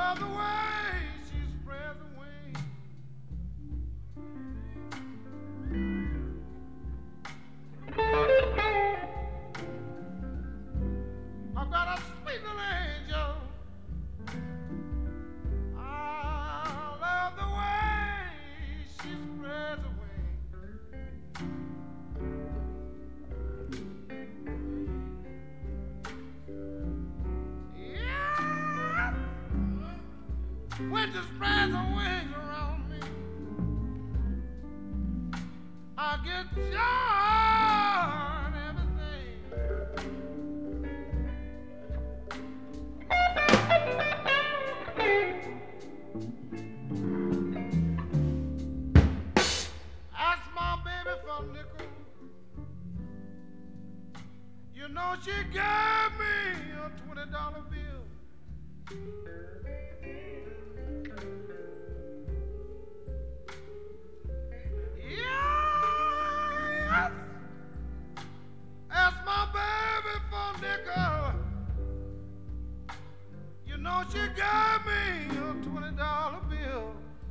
love the way she spreads her wings. I've got a sweet little angel. I love the way she spreads her wings. Yeah, when she spreads her wings around me, I get joy and everything. Ask my baby for a nickel. You know she gave me a $20 bill. Yes. Ask my baby for a nickel. You know she gave me a $20 bill.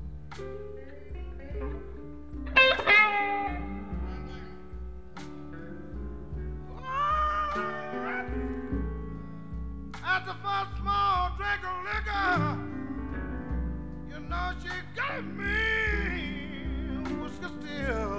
At the first small drink of liquor, you know she gave me whiskey still.